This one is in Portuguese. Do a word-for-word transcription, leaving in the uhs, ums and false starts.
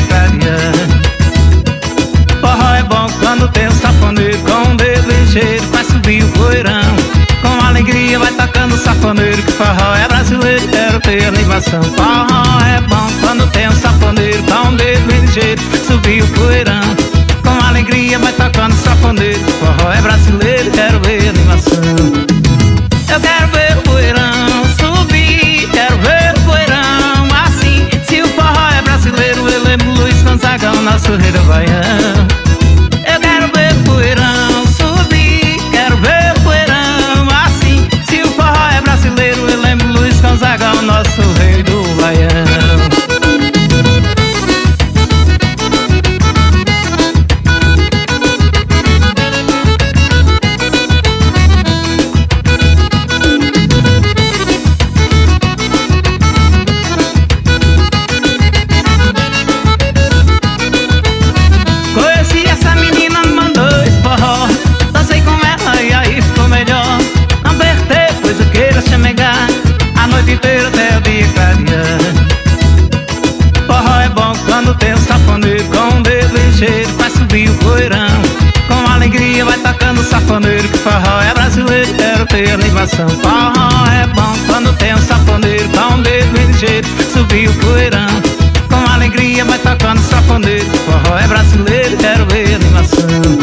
clarear. Forró é bom quando tem um safoneiro com um dedo ligeiro, faz subir o poeirão. Com alegria vai tocando o safoneiro, que forró é brasileiro, quero ter animação. Forró é bom quando tem um safoneiro com um dedo ligeiro, subir o poeirão. Com alegria vai tocando o safoneiro, que forró é brasileiro, quero ver animação. Eu quero ver o poeirão subir, quero ver o poeirão assim. Se o forró é brasileiro, eu lembro Luiz Gonzaga, o nosso rei do baião. Eu quero ver o poeirão subir, quero ver o poeirão assim. Se o forró é brasileiro, eu lembro Luiz Gonzaga, o nosso rei do baião. Inteiro até o dia clarear. Forró é bom quando tem um safoneiro com um dedo ligeiro, faz subir o poeirão. Com alegria vai tocando o safoneiro, que forró é brasileiro, quero ter animação. Forró é bom quando tem um safoneiro com um dedo ligeiro, subir o poeirão. Com alegria vai tocando o safoneiro, que forró é brasileiro, quero ver animação.